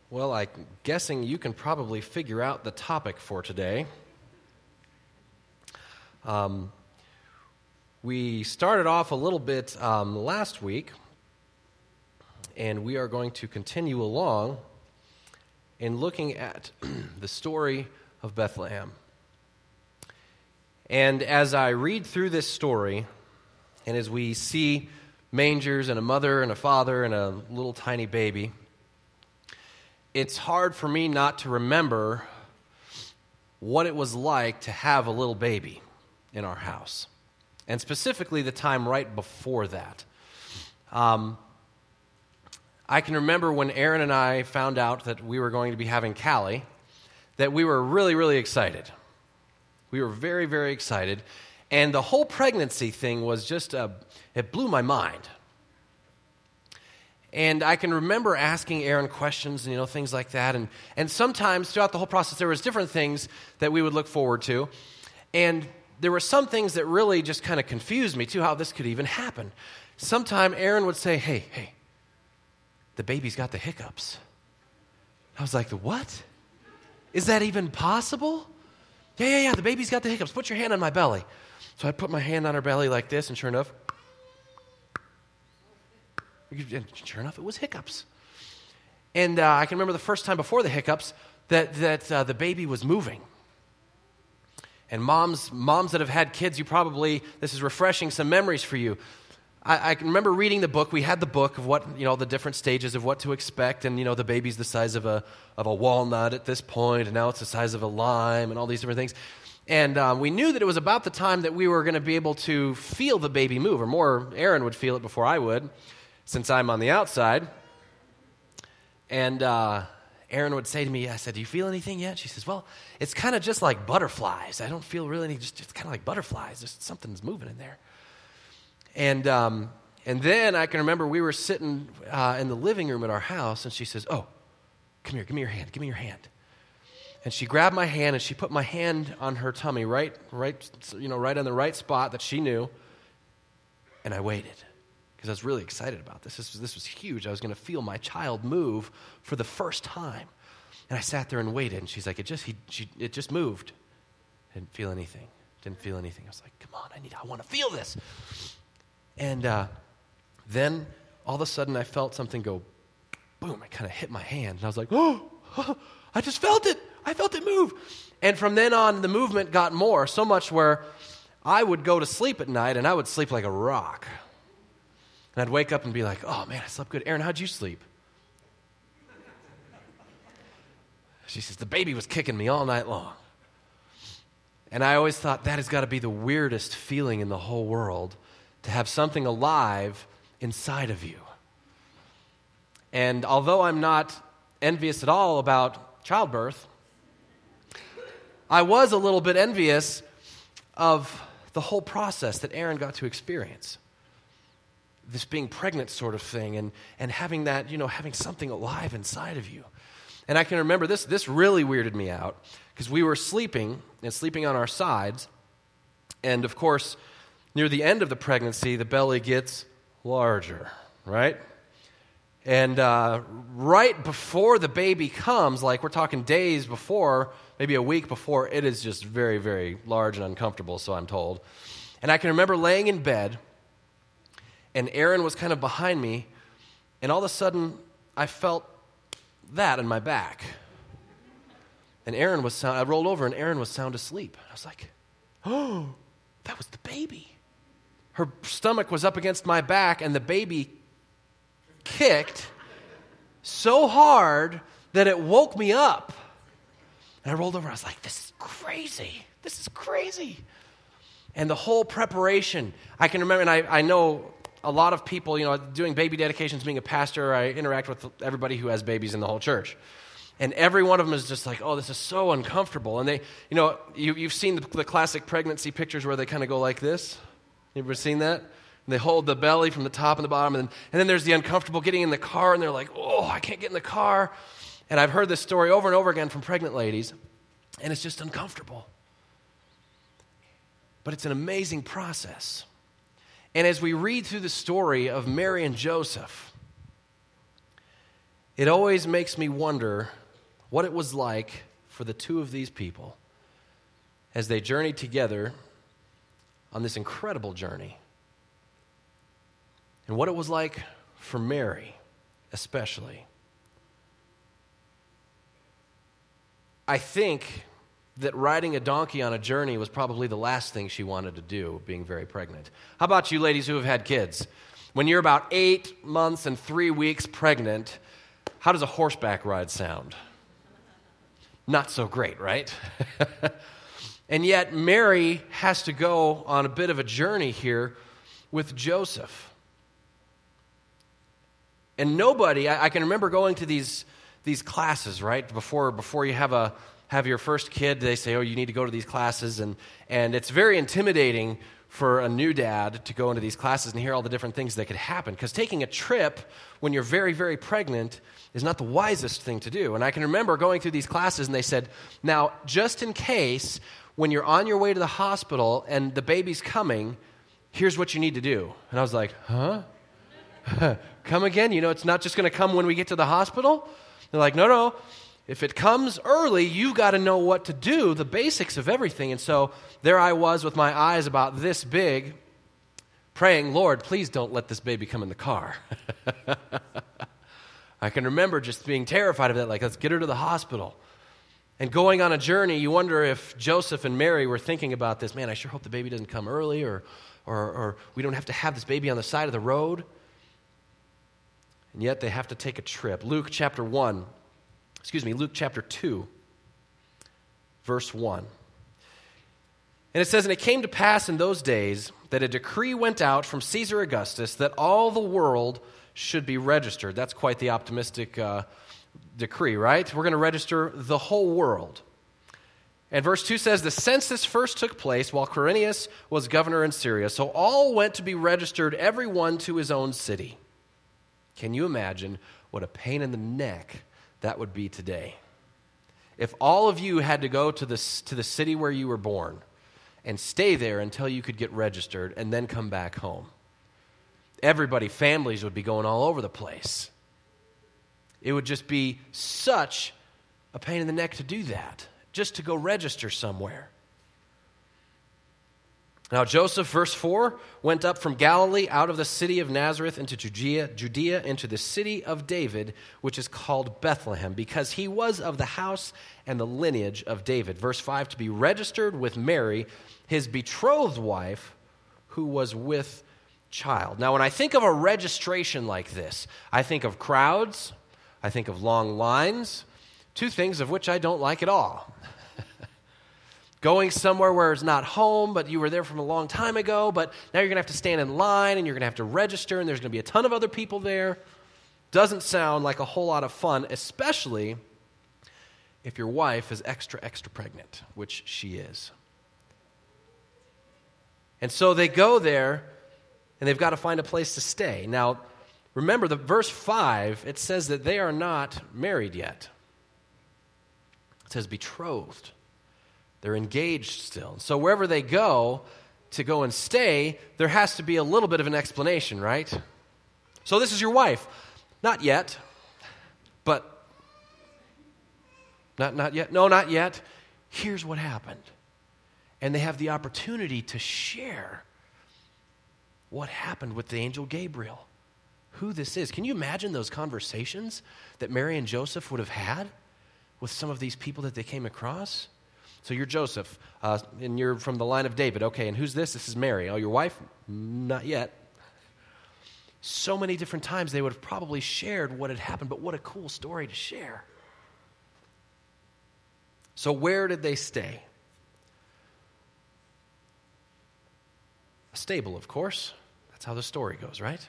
Well, I'm guessing you can probably figure out the topic for today. We started off a little bit last week, and we are going to continue along in looking at the story of Bethlehem. And as I read through this story, and as we see mangers and a mother and a father and a little tiny baby, it's hard for me not to remember what it was like to have a little baby in our house, and specifically the time right before that. I can remember when Aaron and I found out that we were going to be having Callie, that we were really, really excited. We were very, very excited, and the whole pregnancy thing was just, it blew my mind. And I can remember asking Aaron questions and, things like that. And sometimes throughout the whole process, there was different things that we would look forward to. And there were some things that really just kind of confused me, too, how this could even happen. Sometime Aaron would say, hey, the baby's got the hiccups. I was like, the what? Is that even possible? Yeah, the baby's got the hiccups. Put your hand on my belly. So I put my hand on her belly like this, and sure enough, it was hiccups. And I can remember the first time before the hiccups that the baby was moving. And moms that have had kids, this is refreshing some memories for you. I can remember reading the book. We had the book of what, the different stages of what to expect. And, the baby's the size of a walnut at this point, and now it's the size of a lime and all these different things. And we knew that it was about the time that we were going to be able to feel the baby move, or more, Aaron would feel it before I would, since I'm on the outside. And Aaron would say to me, I said, do you feel anything yet? She says, well, it's kind of just like butterflies. I don't feel really any, just kind of like butterflies. Just something's moving in there. And then I can remember we were sitting in the living room at our house, and she says, oh, come here, give me your hand. And she grabbed my hand, and she put my hand on her tummy, right on the right spot that she knew, and I waited. Because I was really excited about this. This was huge. I was going to feel my child move for the first time. And I sat there and waited, and she's like, it just moved. Didn't feel anything. I was like, come on, I want to feel this. And then all of a sudden I felt something go boom. It kind of hit my hand. And I was like, oh, I just felt it. I felt it move. And from then on, the movement got more, so much where I would go to sleep at night, and I would sleep like a rock. And I'd wake up and be like, oh, man, I slept good. Aaron, how'd you sleep? She says, the baby was kicking me all night long. And I always thought that has got to be the weirdest feeling in the whole world, to have something alive inside of you. And although I'm not envious at all about childbirth, I was a little bit envious of the whole process that Aaron got to experience. This being pregnant sort of thing, and having that, having something alive inside of you. And I can remember this really weirded me out, because we were sleeping on our sides, and of course, near the end of the pregnancy, the belly gets larger, right? And right before the baby comes, like we're talking days before, maybe a week before, it is just very, very large and uncomfortable, so I'm told. And I can remember laying in bed, and Aaron was kind of behind me, and all of a sudden, I felt that in my back. And I rolled over, and Aaron was sound asleep. I was like, oh, that was the baby. Her stomach was up against my back, and the baby kicked so hard that it woke me up. And I rolled over, I was like, this is crazy. And the whole preparation, I can remember, and I know a lot of people, doing baby dedications, being a pastor, I interact with everybody who has babies in the whole church. And every one of them is just like, oh, this is so uncomfortable. And they, you've seen the classic pregnancy pictures where they kind of go like this. You ever seen that? And they hold the belly from the top and the bottom. And then there's the uncomfortable getting in the car, and they're like, oh, I can't get in the car. And I've heard this story over and over again from pregnant ladies, and it's just uncomfortable. But it's an amazing process. And as we read through the story of Mary and Joseph, it always makes me wonder what it was like for the two of these people as they journeyed together on this incredible journey. And what it was like for Mary, especially. I think that riding a donkey on a journey was probably the last thing she wanted to do, being very pregnant. How about you ladies who have had kids? When you're about 8 months and 3 weeks pregnant, how does a horseback ride sound? Not so great, right? And yet Mary has to go on a bit of a journey here with Joseph. And nobody, I can remember going to these classes, right? Before you have your first kid, they say, oh, you need to go to these classes. And it's very intimidating for a new dad to go into these classes and hear all the different things that could happen. Because taking a trip when you're very, very pregnant is not the wisest thing to do. And I can remember going through these classes and they said, now, just in case, when you're on your way to the hospital and the baby's coming, here's what you need to do. And I was like, huh? Come again? You know, it's not just going to come when we get to the hospital? They're like, no. If it comes early, you've got to know what to do, the basics of everything. And so there I was with my eyes about this big, praying, Lord, please don't let this baby come in the car. I can remember just being terrified of that, like, let's get her to the hospital. And going on a journey, you wonder if Joseph and Mary were thinking about this, man, I sure hope the baby doesn't come early, or we don't have to have this baby on the side of the road. And yet they have to take a trip. Luke chapter 2, verse 1. And it says, and it came to pass in those days that a decree went out from Caesar Augustus that all the world should be registered. That's quite the optimistic decree, right? We're going to register the whole world. And verse 2 says, the census first took place while Quirinius was governor in Syria. So all went to be registered, everyone to his own city. Can you imagine what a pain in the neck that would be today? If all of you had to go to the city where you were born and stay there until you could get registered and then come back home. Everybody, families would be going all over the place. It would just be such a pain in the neck to do that, just to go register somewhere. Now Joseph, verse 4, went up from Galilee out of the city of Nazareth into Judea into the city of David, which is called Bethlehem, because he was of the house and the lineage of David. Verse 5, to be registered with Mary, his betrothed wife, who was with child. Now when I think of a registration like this, I think of crowds, I think of long lines, two things of which I don't like at all. Going somewhere where it's not home, but you were there from a long time ago, but now you're going to have to stand in line, and you're going to have to register, and there's going to be a ton of other people there. Doesn't sound like a whole lot of fun, especially if your wife is extra pregnant, which she is. And so they go there, and they've got to find a place to stay. Now, remember, the verse 5, it says that they are not married yet. It says betrothed. They're engaged still. So wherever they go to go and stay, there has to be a little bit of an explanation, right? So this is your wife. Not yet. But, not yet. No, not yet. Here's what happened. And they have the opportunity to share what happened with the angel Gabriel. Who this is. Can you imagine those conversations that Mary and Joseph would have had with some of these people that they came across? So you're Joseph, and you're from the line of David. Okay, and who's this? This is Mary. Oh, your wife? Not yet. So many different times they would have probably shared what had happened, but what a cool story to share. So where did they stay? A stable, of course. That's how the story goes, right?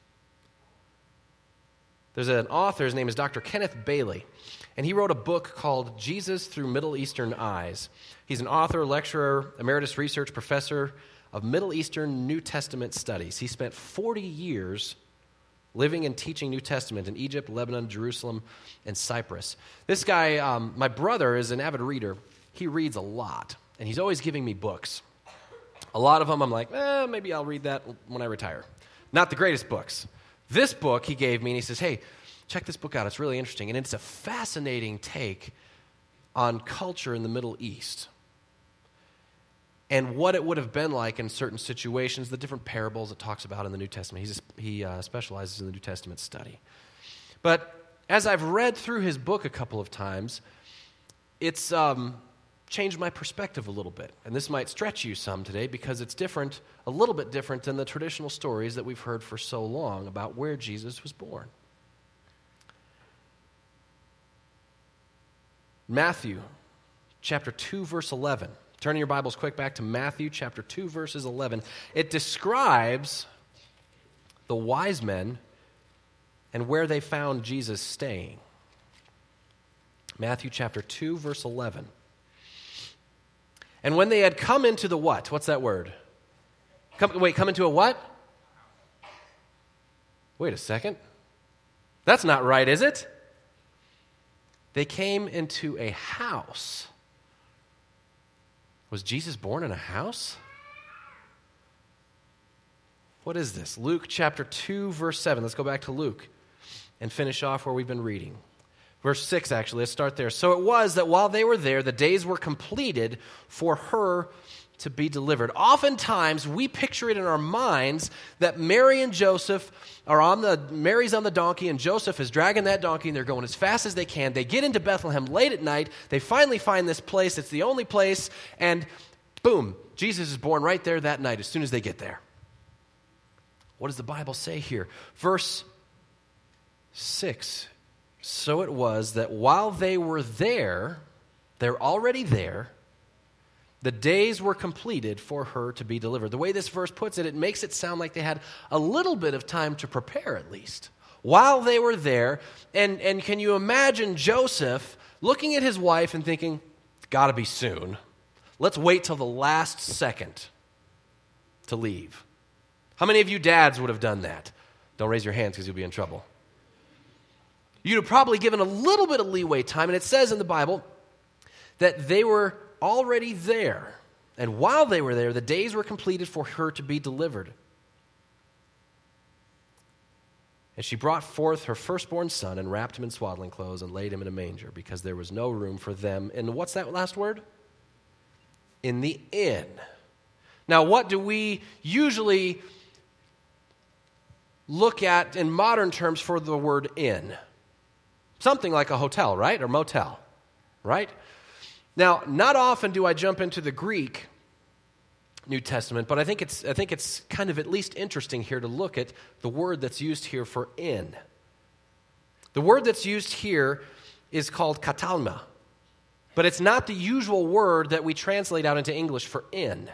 There's an author, his name is Dr. Kenneth Bailey, and he wrote a book called Jesus Through Middle Eastern Eyes. He's an author, lecturer, emeritus research professor of Middle Eastern New Testament studies. He spent 40 years living and teaching New Testament in Egypt, Lebanon, Jerusalem, and Cyprus. This guy, my brother, is an avid reader. He reads a lot, and he's always giving me books. A lot of them I'm like, maybe I'll read that when I retire. Not the greatest books. This book he gave me, and he says, hey, Check this book out. It's really interesting, and it's a fascinating take on culture in the Middle East and what it would have been like in certain situations, the different parables it talks about in the New Testament. He specializes in the New Testament study. But as I've read through his book a couple of times, it's changed my perspective a little bit. And this might stretch you some today because it's different, a little bit different than the traditional stories that we've heard for so long about where Jesus was born. Matthew chapter 2, verse 11. Turning your Bibles quick back to Matthew chapter 2, verses 11. It describes the wise men and where they found Jesus staying. Matthew chapter 2, verse 11. And when they had come into the what? What's that word? Come into a what? Wait a second. That's not right, is it? They came into a house. Was Jesus born in a house? What is this? Luke chapter 2, verse 7. Let's go back to Luke and finish off where we've been reading. Verse 6, actually. Let's start there. So it was that while they were there, the days were completed for her to be delivered. Oftentimes, we picture it in our minds that Mary and Joseph Mary's on the donkey and Joseph is dragging that donkey and they're going as fast as they can. They get into Bethlehem late at night. They finally find this place. It's the only place. And boom, Jesus is born right there that night as soon as they get there. What does the Bible say here? Verse 6. So it was that while they were there, they're already there, the days were completed for her to be delivered. The way this verse puts it, it makes it sound like they had a little bit of time to prepare at least. While they were there, and can you imagine Joseph looking at his wife and thinking, it's got to be soon. Let's wait till the last second to leave. How many of you dads would have done that? Don't raise your hands because you'll be in trouble. You'd have probably given a little bit of leeway time, and it says in the Bible that they were already there. And while they were there, the days were completed for her to be delivered. And she brought forth her firstborn son and wrapped him in swaddling clothes and laid him in a manger because there was no room for them. And what's that last word? In the inn. Now, what do we usually look at in modern terms for the word inn? Something like a hotel, right? Or motel, right? Now, not often do I jump into the Greek New Testament, but I think it's kind of at least interesting here to look at the word that's used here for inn. The word that's used here is called katalma, but it's not the usual word that we translate out into English for inn.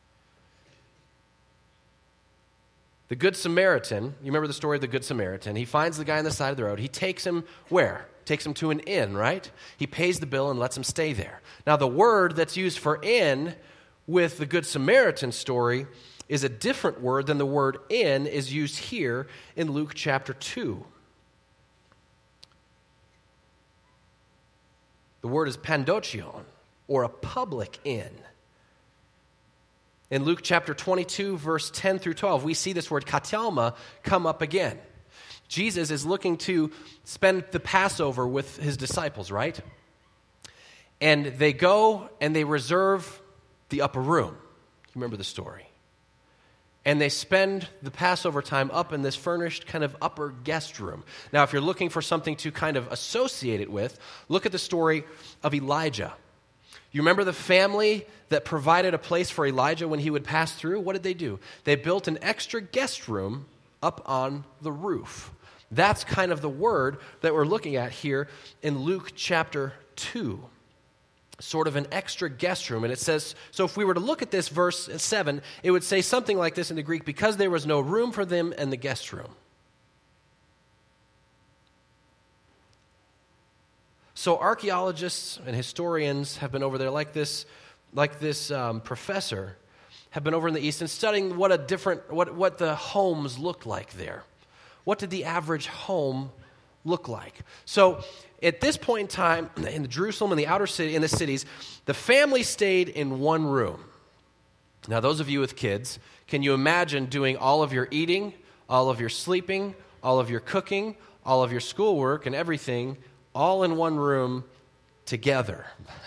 The Good Samaritan, you remember the story of the Good Samaritan, he finds the guy on the side of the road. He takes him where? Takes him to an inn, right? He pays the bill and lets him stay there. Now, the word that's used for inn with the Good Samaritan story is a different word than the word inn is used here in Luke chapter 2. The word is pandochion, or a public inn. In Luke chapter 22, verse 10 through 12, we see this word katalma come up again. Jesus is looking to spend the Passover with his disciples, right? And they go and they reserve the upper room. You remember the story. And they spend the Passover time up in this furnished kind of upper guest room. Now, if you're looking for something to kind of associate it with, look at the story of Elijah. You remember the family that provided a place for Elijah when he would pass through? What did they do? They built an extra guest room up on the roof. That's kind of the word that we're looking at here in Luke chapter 2. Sort of an extra guest room. And it says, so if we were to look at this verse 7, it would say something like this in the Greek, because there was no room for them in the guest room. So archaeologists and historians have been over there like this professor have been over in the East and studying what the homes looked like there. What did the average home look like? So at this point in time, in Jerusalem and the outer city, in the cities, the family stayed in one room. Now, those of you with kids, can you imagine doing all of your eating, all of your sleeping, all of your cooking, all of your schoolwork and everything all in one room together.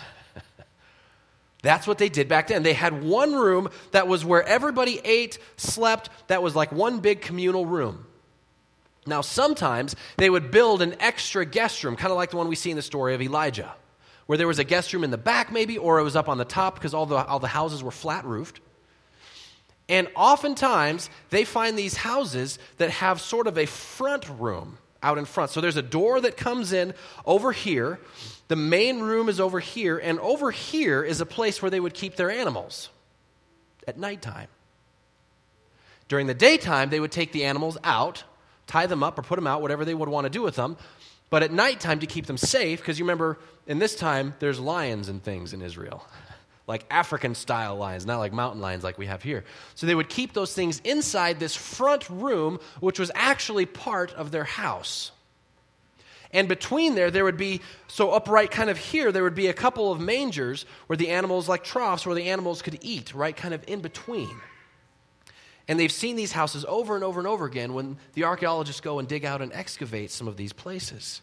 That's what they did back then. They had one room that was where everybody ate, slept, that was like one big communal room. Now, sometimes they would build an extra guest room, kind of like the one we see in the story of Elijah, where there was a guest room in the back maybe, or it was up on the top because all the houses were flat-roofed. And oftentimes, they find these houses that have sort of a front room out in front. So there's a door that comes in over here. The main room is over here, and over here is a place where they would keep their animals at nighttime. During the daytime, they would take the animals out, tie them up or put them out, whatever they would want to do with them. But at nighttime, to keep them safe, because you remember, in this time, there's lions and things in Israel. Like African-style lions, not like mountain lions like we have here. So they would keep those things inside this front room, which was actually part of their house. And between there would be, so upright kind of here, there would be a couple of mangers where the animals, like troughs, where the animals could eat, right, kind of in between. And they've seen these houses over and over and over again when the archaeologists go and dig out and excavate some of these places.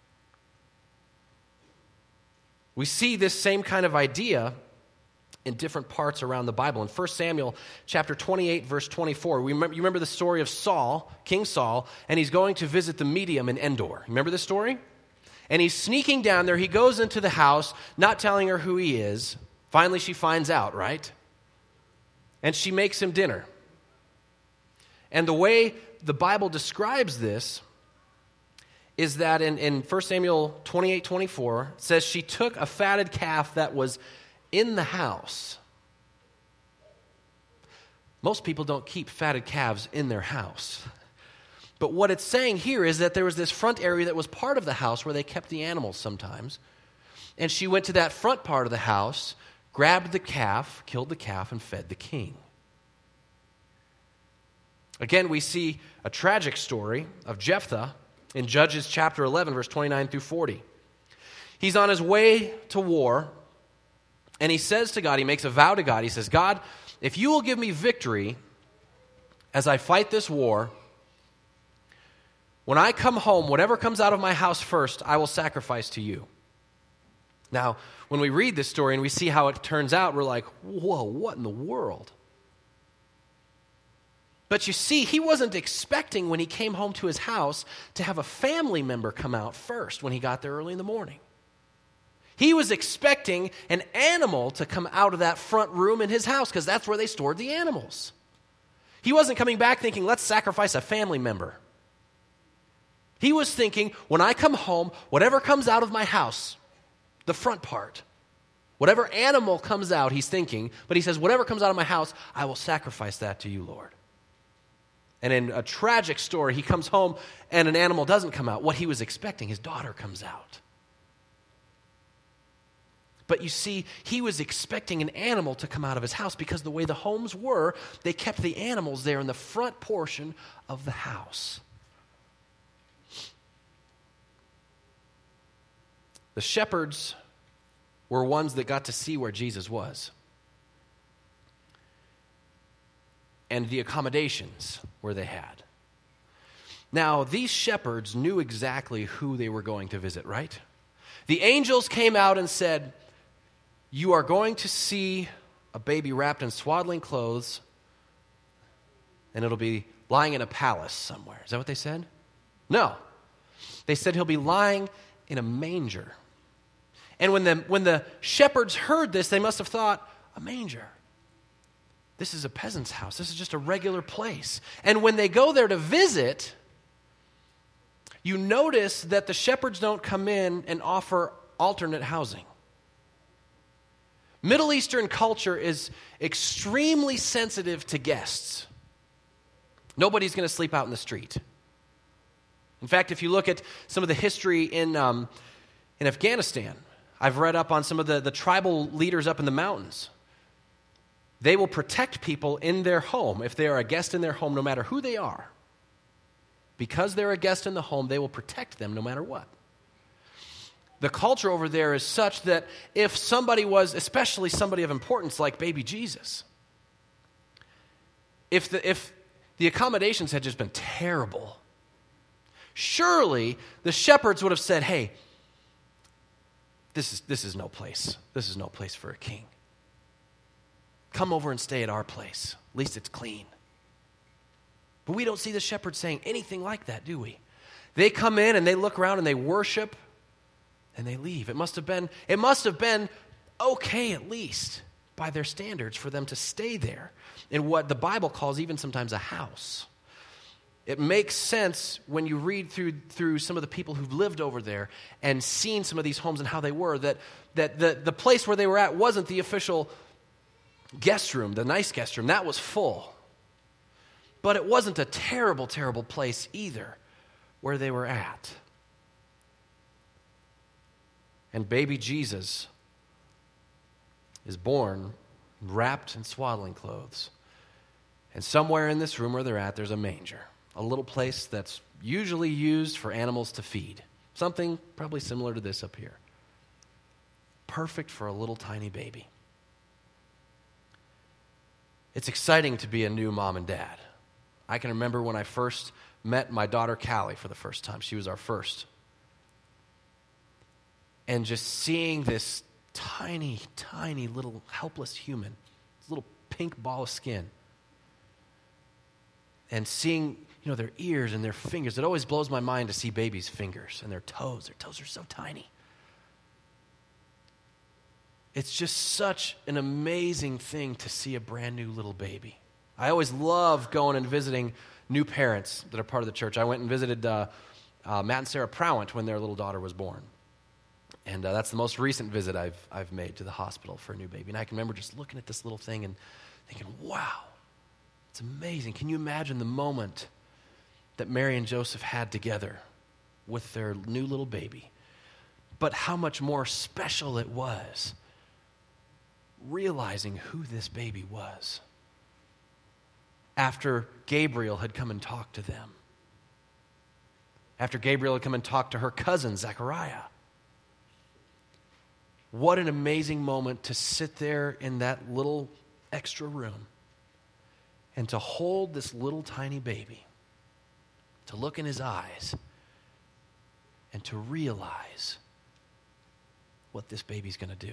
We see this same kind of idea in different parts around the Bible. In 1 Samuel chapter 28, verse 24, you remember the story of Saul, King Saul, and he's going to visit the medium in Endor. Remember this story? And he's sneaking down there. He goes into the house, not telling her who he is. Finally, she finds out, right? And she makes him dinner. And the way the Bible describes this is that in 1 Samuel 28, 24, it says she took a fatted calf that was in the house. Most people don't keep fatted calves in their house. But what it's saying here is that there was this front area that was part of the house where they kept the animals sometimes. And she went to that front part of the house, grabbed the calf, killed the calf, and fed the king. Again, we see a tragic story of Jephthah in Judges chapter 11, verse 29 through 40. He's on his way to war, and he says to God, he makes a vow to God. He says, God, if you will give me victory as I fight this war, when I come home, whatever comes out of my house first, I will sacrifice to you. Now, when we read this story and we see how it turns out, we're like, whoa, what in the world? But you see, he wasn't expecting when he came home to his house to have a family member come out first when he got there early in the morning. He was expecting an animal to come out of that front room in his house because that's where they stored the animals. He wasn't coming back thinking, let's sacrifice a family member. He was thinking, when I come home, whatever comes out of my house, the front part, whatever animal comes out, he's thinking, but he says, whatever comes out of my house, I will sacrifice that to you, Lord. And in a tragic story, he comes home and an animal doesn't come out. What he was expecting, his daughter comes out. But you see, he was expecting an animal to come out of his house because the way the homes were, they kept the animals there in the front portion of the house. The shepherds were ones that got to see where Jesus was. And the accommodations where they had. Now, these shepherds knew exactly who they were going to visit, right? The angels came out and said, you are going to see a baby wrapped in swaddling clothes, and it'll be lying in a palace somewhere. Is that what they said? No. They said he'll be lying in a manger. And when the shepherds heard this, they must have thought, a manger. This is a peasant's house. This is just a regular place. And when they go there to visit, you notice that the shepherds don't come in and offer alternate housing. Middle Eastern culture is extremely sensitive to guests. Nobody's going to sleep out in the street. In fact, if you look at some of the history in Afghanistan, I've read up on some of the tribal leaders up in the mountains. They will protect people in their home if they are a guest in their home, no matter who they are. Because they're a guest in the home, they will protect them no matter what. The culture over there is such that if somebody was, especially somebody of importance like baby Jesus, if the accommodations had just been terrible, surely the shepherds would have said, hey, this is no place. This is no place for a king. Come over and stay at our place. At least it's clean. But we don't see the shepherds saying anything like that, do we? They come in and they look around and they worship and they leave. It must have been okay, at least, by their standards, for them to stay there in what the Bible calls even sometimes a house. It makes sense when you read through some of the people who've lived over there and seen some of these homes and how they were, that the place where they were at wasn't the official guest room, the nice guest room. That was full. But it wasn't a terrible, terrible place either where they were at. And baby Jesus is born wrapped in swaddling clothes. And somewhere in this room where they're at, there's a manger, a little place that's usually used for animals to feed. Something probably similar to this up here. Perfect for a little tiny baby. It's exciting to be a new mom and dad. I can remember when I first met my daughter Callie for the first time. She was our first. And just seeing this tiny, tiny little helpless human, this little pink ball of skin, and seeing, their ears and their fingers. It always blows my mind to see babies' fingers and their toes. Their toes are so tiny. It's just such an amazing thing to see a brand new little baby. I always love going and visiting new parents that are part of the church. I went and visited Matt and Sarah Prowant when their little daughter was born. And that's the most recent visit I've made to the hospital for a new baby. And I can remember just looking at this little thing and thinking, wow, it's amazing. Can you imagine the moment that Mary and Joseph had together with their new little baby? But how much more special it was realizing who this baby was after Gabriel had come and talked to them. After Gabriel had come and talked to her cousin, Zechariah. What an amazing moment to sit there in that little extra room and to hold this little tiny baby, to look in his eyes and to realize what this baby's going to do.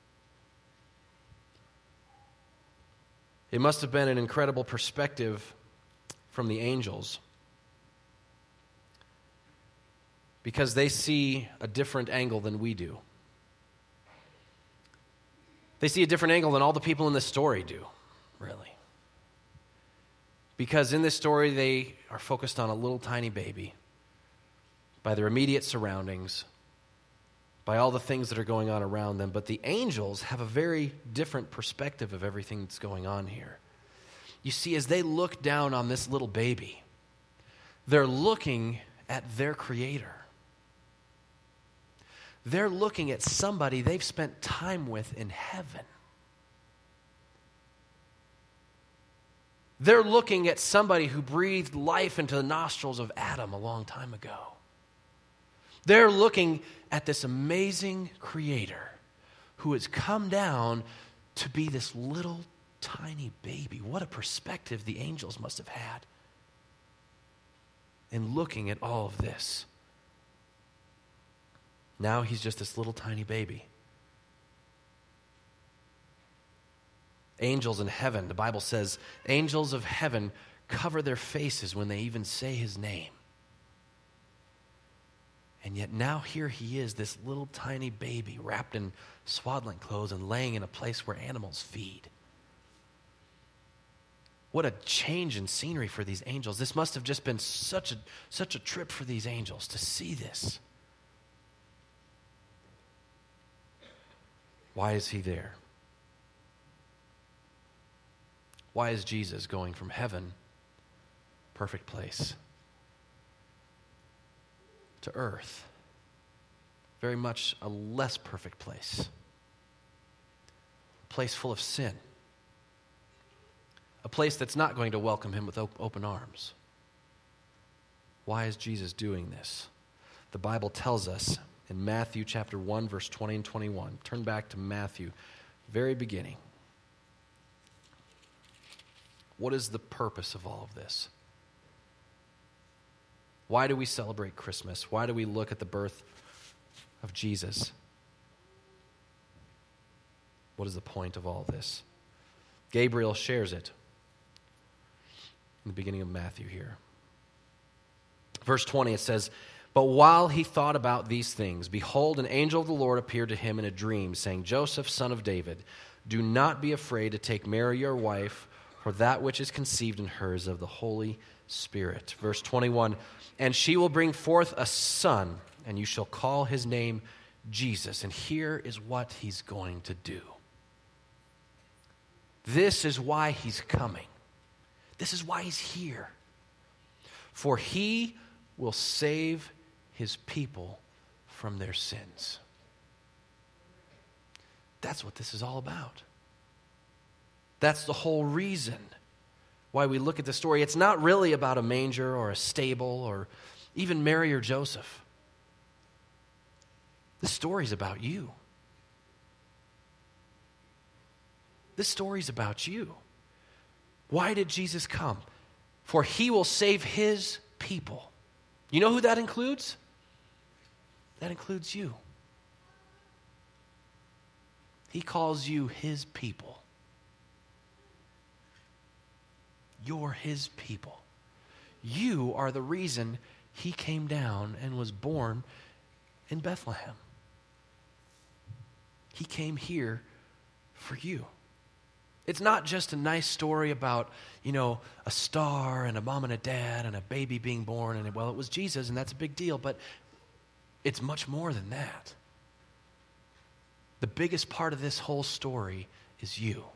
It must have been an incredible perspective from the angels, because they see a different angle than we do. They see a different angle than all the people in this story do, really. Because in this story, they are focused on a little tiny baby, by their immediate surroundings, by all the things that are going on around them. But the angels have a very different perspective of everything that's going on here. You see, as they look down on this little baby, they're looking at their Creator. They're looking at somebody they've spent time with in heaven. They're looking at somebody who breathed life into the nostrils of Adam a long time ago. They're looking at this amazing Creator who has come down to be this little tiny baby. What a perspective the angels must have had in looking at all of this. Now he's just this little tiny baby. Angels in heaven, the Bible says, angels of heaven cover their faces when they even say his name. And yet now here he is, this little tiny baby wrapped in swaddling clothes and laying in a place where animals feed. What a change in scenery for these angels. This must have just been such a trip for these angels to see this. Why is he there? Why is Jesus going from heaven, perfect place, to earth, very much a less perfect place, a place full of sin, a place that's not going to welcome him with open arms? Why is Jesus doing this? The Bible tells us in Matthew chapter 1, verse 20 and 21. Turn back to Matthew, very beginning. What is the purpose of all of this? Why do we celebrate Christmas? Why do we look at the birth of Jesus? What is the point of all this? Gabriel shares it in the beginning of Matthew here. Verse 20, it says, "But while he thought about these things, behold, an angel of the Lord appeared to him in a dream, saying, 'Joseph, son of David, do not be afraid to take Mary your wife, for that which is conceived in her is of the Holy Spirit.'" Verse 21, "And she will bring forth a son, and you shall call his name Jesus." And here is what he's going to do. This is why he's coming. This is why he's here. "For he will save his people from their sins." That's what this is all about. That's the whole reason why we look at the story. It's not really about a manger or a stable or even Mary or Joseph. This story's about you. This story's about you. Why did Jesus come? For he will save his people. You know who that includes? That includes you. He calls you his people. You're his people. You are the reason he came down and was born in Bethlehem. He came here for you. It's not just a nice story about, a star and a mom and a dad and a baby being born, and, well, it was Jesus, and that's a big deal, but it's much more than that. The biggest part of this whole story is you.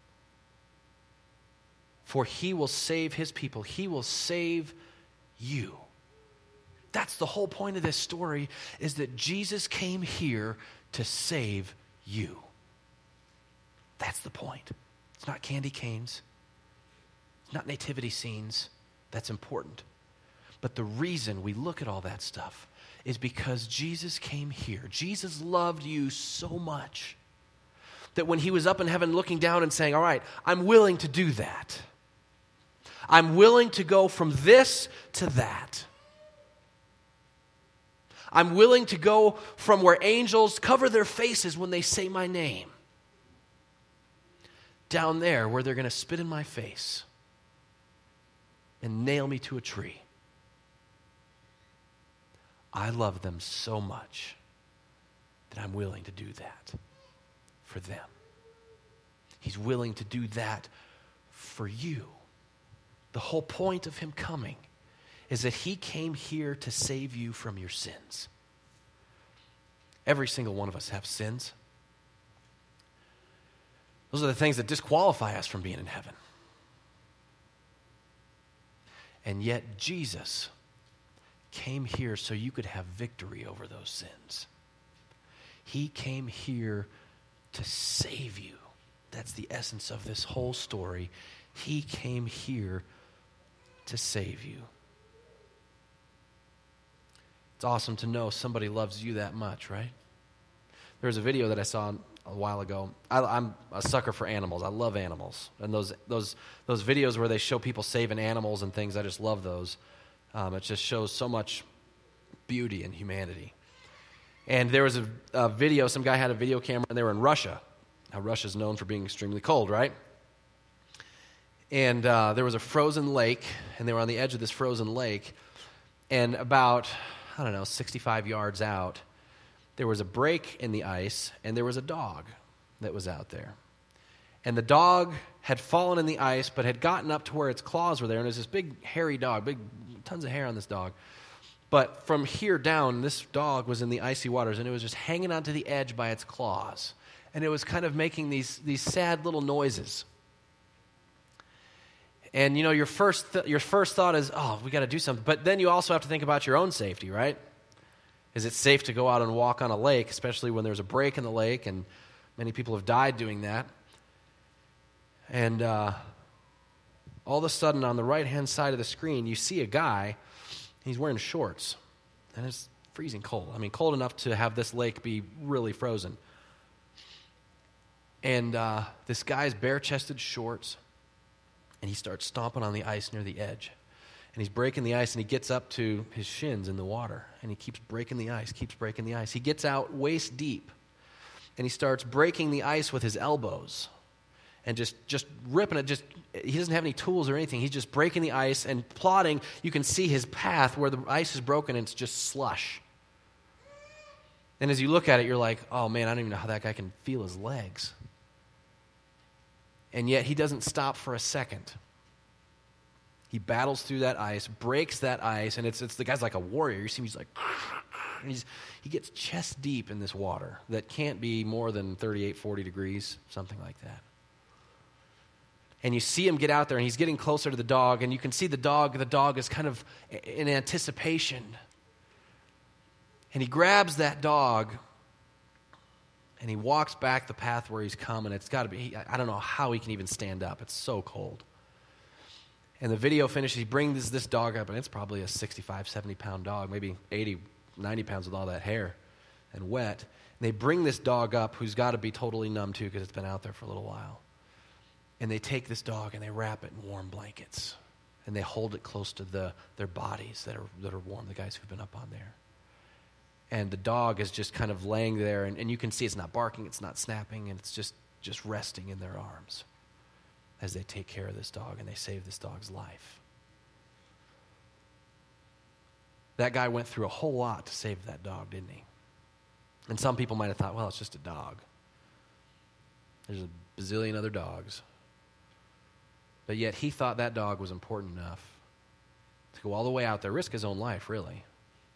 For he will save his people. He will save you. That's the whole point of this story, is that Jesus came here to save you. That's the point. It's not candy canes. It's not nativity scenes. That's important. But the reason we look at all that stuff is because Jesus came here. Jesus loved you so much that when he was up in heaven looking down and saying, "All right, I'm willing to do that. I'm willing to go from this to that. I'm willing to go from where angels cover their faces when they say my name, down there where they're going to spit in my face and nail me to a tree. I love them so much that I'm willing to do that for them. He's willing to do that for you. The whole point of him coming is that he came here to save you from your sins. Every single one of us have sins. Those are the things that disqualify us from being in heaven. And yet Jesus came here so you could have victory over those sins. He came here to save you. That's the essence of this whole story. He came here to save you. It's awesome to know somebody loves you that much, right? There was a video that I saw a while ago. I'm a sucker for animals. I love animals. And those videos where they show people saving animals and things, I just love those. It just shows so much beauty and humanity. And there was a video, some guy had a video camera, and they were in Russia. Now, Russia's known for being extremely cold, right? And there was a frozen lake, and they were on the edge of this frozen lake, and about, 65 yards out, there was a break in the ice, and there was a dog that was out there. And the dog had fallen in the ice, but had gotten up to where its claws were there, and it was this big, hairy dog, tons of hair on this dog. But from here down, this dog was in the icy waters, and it was just hanging onto the edge by its claws. And it was kind of making these sad little noises. And, your first thought is, we got to do something. But then you also have to think about your own safety, right? Is it safe to go out and walk on a lake, especially when there's a break in the lake, and many people have died doing that. And all of a sudden, on the right-hand side of the screen, you see a guy. He's wearing shorts, and it's freezing cold. Cold enough to have this lake be really frozen. And this guy's bare-chested shorts, and he starts stomping on the ice near the edge. And he's breaking the ice, and he gets up to his shins in the water, and he keeps breaking the ice, keeps breaking the ice. He gets out waist deep, and he starts breaking the ice with his elbows and just ripping it. He doesn't have any tools or anything. He's just breaking the ice and plodding. You can see his path where the ice is broken, and it's just slush. And as you look at it, you're like, oh, man, I don't even know how that guy can feel his legs. And yet he doesn't stop for a second. He battles through that ice, breaks that ice, and it's the guy's like a warrior. You see him, he's like, and he gets chest deep in this water that can't be more than 38, 40 degrees, something like that. And you see him get out there, and he's getting closer to the dog, and you can see the dog is kind of in anticipation. And he grabs that dog, and he walks back the path where he's come, and it's got to be, I don't know how he can even stand up. It's so cold. And the video finishes, he brings this dog up, and it's probably a 65, 70-pound dog, maybe 80, 90 pounds with all that hair and wet. And they bring this dog up, who's got to be totally numb too because it's been out there for a little while. And they take this dog and they wrap it in warm blankets. And they hold it close to their bodies that are warm, the guys who've been up on there. And the dog is just kind of laying there, and you can see it's not barking, it's not snapping, and it's just resting in their arms as they take care of this dog and they save this dog's life. That guy went through a whole lot to save that dog, didn't he? And some people might have thought, well, it's just a dog. There's a bazillion other dogs. But yet he thought that dog was important enough to go all the way out there, risk his own life, really,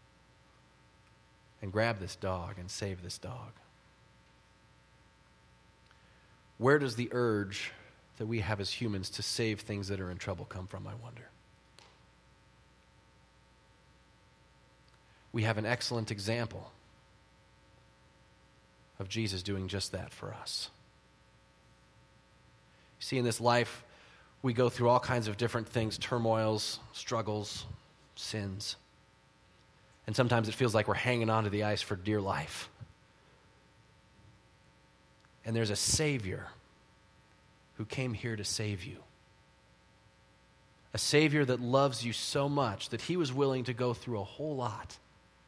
and grab this dog and save this dog. Where does the urge that we have as humans to save things that are in trouble come from, I wonder? We have an excellent example of Jesus doing just that for us. You see, in this life, we go through all kinds of different things, turmoils, struggles, sins. And sometimes it feels like we're hanging onto the ice for dear life. And there's a Savior who came here to save you. A Savior that loves you so much that he was willing to go through a whole lot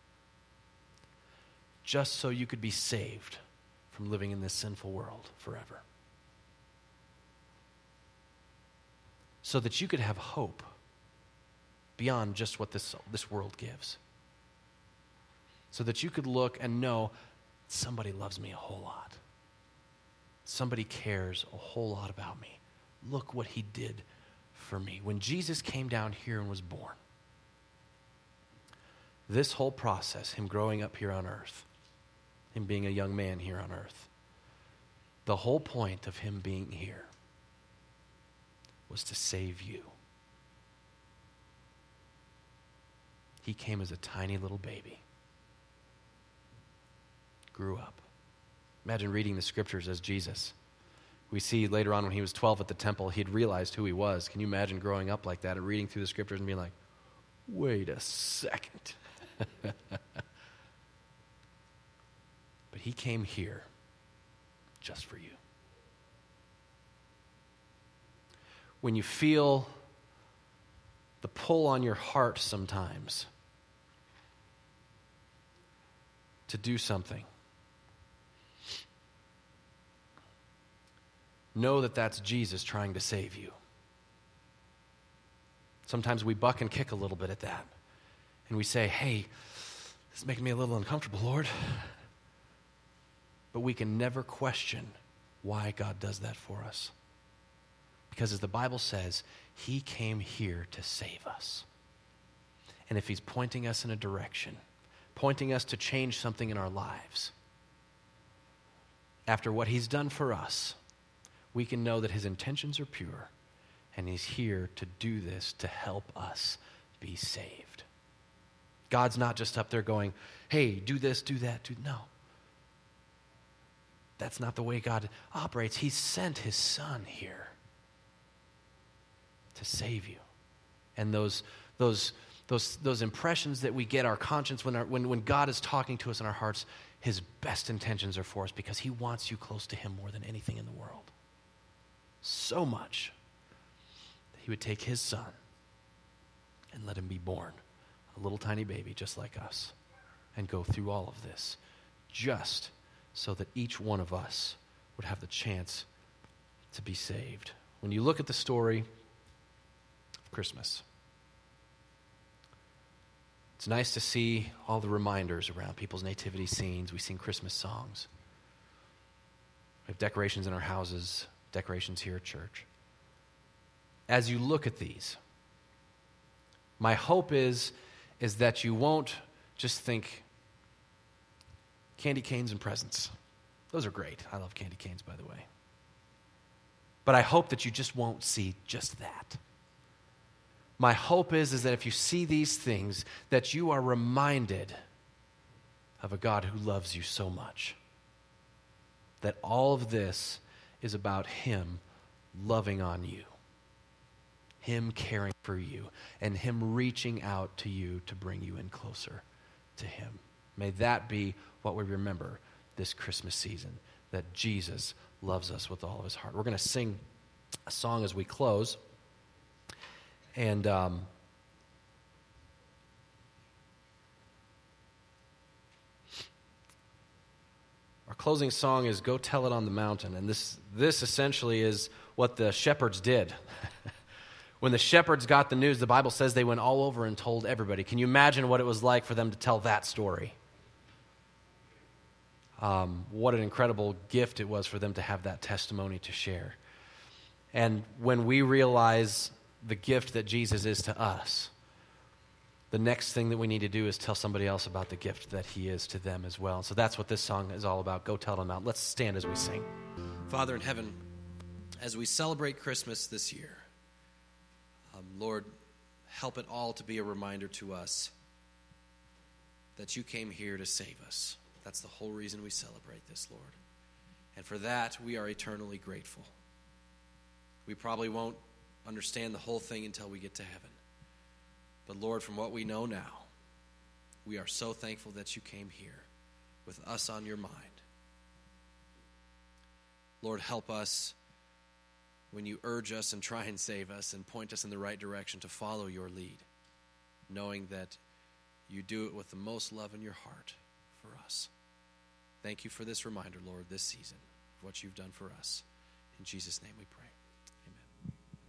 just so you could be saved from living in this sinful world forever. So that you could have hope beyond just what this world gives. So that you could look and know somebody loves me a whole lot. Somebody cares a whole lot about me. Look what he did for me. When Jesus came down here and was born, this whole process, him growing up here on earth, him being a young man here on earth, the whole point of him being here was to save you. He came as a tiny little baby, grew up. Imagine reading the scriptures as Jesus. We see later on when he was 12 at the temple, he'd realized who he was. Can you imagine growing up like that and reading through the scriptures and being like, wait a second. But he came here just for you. When you feel the pull on your heart sometimes to do something, know that that's Jesus trying to save you. Sometimes we buck and kick a little bit at that. And we say, hey, this is making me a little uncomfortable, Lord. But we can never question why God does that for us. Because as the Bible says, he came here to save us. And if he's pointing us in a direction, pointing us to change something in our lives, after what he's done for us, we can know that his intentions are pure, and he's here to do this to help us be saved. God's not just up there going, hey, do this, do that, no. That's not the way God operates. He sent his son here to save you. And those impressions that we get, our conscience, when God is talking to us in our hearts, his best intentions are for us because he wants you close to him more than anything in the world. So much that he would take his son and let him be born, a little tiny baby just like us, and go through all of this just so that each one of us would have the chance to be saved. When you look at the story of Christmas, it's nice to see all the reminders around people's nativity scenes. We sing Christmas songs. We have decorations in our houses, decorations here at church. As you look at these, my hope is that you won't just think candy canes and presents. Those are great. I love candy canes, by the way. But I hope that you just won't see just that. My hope is that if you see these things, that you are reminded of a God who loves you so much. That all of this is about him loving on you, him caring for you, and him reaching out to you to bring you in closer to him. May that be what we remember this Christmas season, that Jesus loves us with all of his heart. We're going to sing a song as we close. And our closing song is Go Tell It on the Mountain. And this essentially is what the shepherds did. When the shepherds got the news, the Bible says they went all over and told everybody. Can you imagine what it was like for them to tell that story? What an incredible gift it was for them to have that testimony to share. And when we realize the gift that Jesus is to us, the next thing that we need to do is tell somebody else about the gift that he is to them as well. And so that's what this song is all about. Go tell them out. Let's stand as we sing. Father in heaven, as we celebrate Christmas this year, Lord, help it all to be a reminder to us that you came here to save us. That's the whole reason we celebrate this, Lord. And for that, we are eternally grateful. We probably won't understand the whole thing until we get to heaven. But Lord, from what we know now, we are so thankful that you came here with us on your mind. Lord, help us when you urge us and try and save us and point us in the right direction to follow your lead, knowing that you do it with the most love in your heart for us. Thank you for this reminder, Lord, this season, of what you've done for us. In Jesus' name we pray.